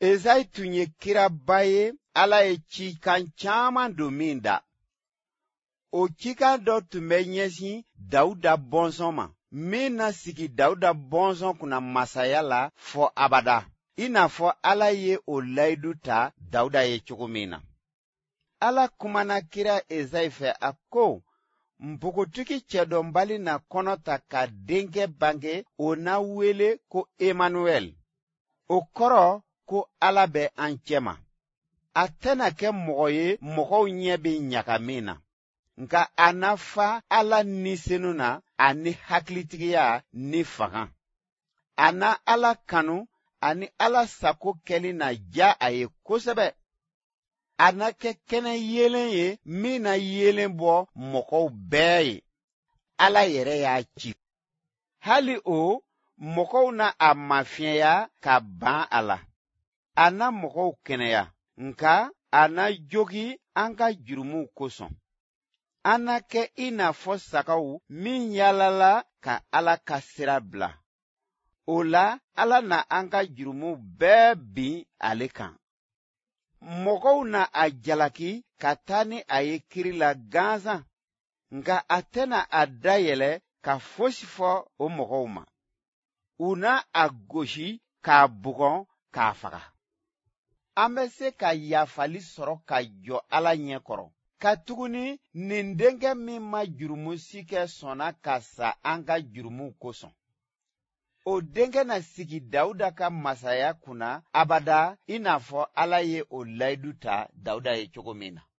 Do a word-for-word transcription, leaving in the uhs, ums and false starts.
Esayi tun ye kiraba ye, Ala ye cikan caaman don min da. O cikan dɔ tun bɛ ɲɛsin Dawuda bɔnsɔn ma, min na sigi Dawuda bɔnsɔn kunna masaya la fɔ abada, i n'a fɔ Ala ye o layidu ta Dawuda ye cogo min na. Ala kumana kira Esayi fɛ a ko, npogotigi cɛdɔnbali na kɔnɔ ta ka denkɛ bange, o na wele ko Emanuel. O kɔrɔ ko Ala bɛ an cɛma. A tɛna kɛ mɔgɔ ye mɔgɔw ɲɛ bɛ ɲaga min na, nka a na fa Ala nisenu na ani hakilitigiya ni fanga. A na Ala kanu ani Ala sago kɛli na ja a ye kosɛbɛ. A na kɛ kɛnɛ yelen ye min na yelen bɔ mɔgɔw bɛɛ ye. Ala yɛrɛ y'a ci. Hali o, mɔgɔw na a mafiɲɛya ka ban a la. A na mɔgɔw kɛnɛya, nka a na jogi an ka jurumuw kosɔn. An na kɛ i n'a fɔ sagaw min yaalala ka Ala ka sira bila. O la, Ala na an ka jurumuw bɛɛ bin ale kan. Mɔgɔw na a jalaki ka taa ni a ye kiri la gansan, nka a tɛna a dayɛlɛ ka fosi fɔ o mɔgɔw ma. U na a gosi k'a bugɔ k'a faga. An bɛ se ka yafali sɔrɔ ka jɔ Ala ɲɛkɔrɔ. Ka tuguni nin denkɛ min ma jurumu si kɛ sɔnna ka sa an ka jurumuw kosɔn. O denkɛ na sigi Dawuda ka masaya kunna abada, i n'a fɔ Ala ye o layidu ta Dawuda ye cogo min na.